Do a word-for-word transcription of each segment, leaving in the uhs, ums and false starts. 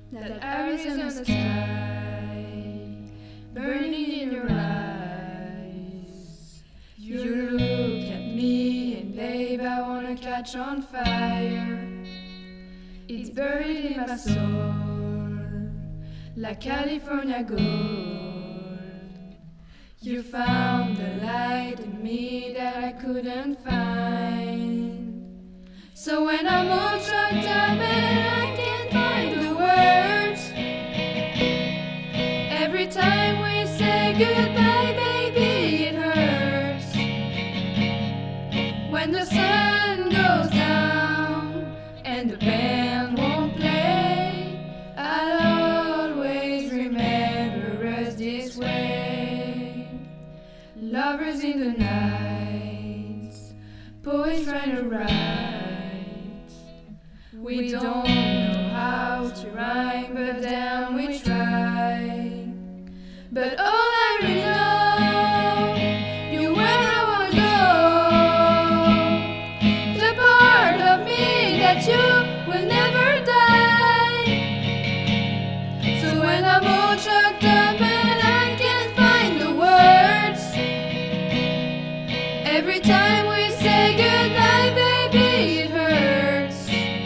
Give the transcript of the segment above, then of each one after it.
that Arizona sky burning in your eyes. You look at me and babe, I wanna catch on fire. It's buried in my soul like California gold. You found the light in me that I couldn't find. So when I'm all chucked up and I can't find the words, every time we say goodbye, baby, it hurts. When the sun goes down and the band won't play, I'll always remember us this way. Lovers in the night, poets trying to write. We don't know how to rhyme, but then we try. But all I really know, you where I wanna go, the part of me that you will never die. So when I'm all chucked up and I can't find the words, every time we say goodbye, baby, it hurts.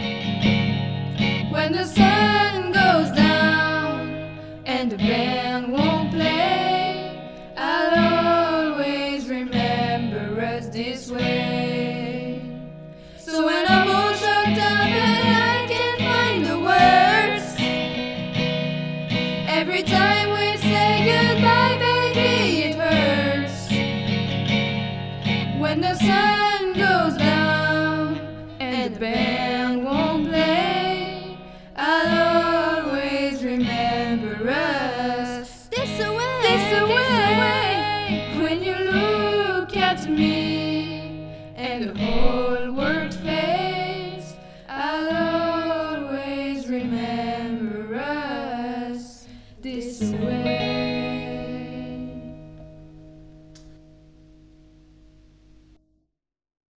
When the sun goes down and the band won't play, I'll always remember us this way. So when I'm all choked up and I can't find the words, every time we say goodbye, baby, it hurts. When the sun goes down and the band won't play, I'll always remember us this away, this away. When you look at me and the whole world fades, I'll always remember us this way.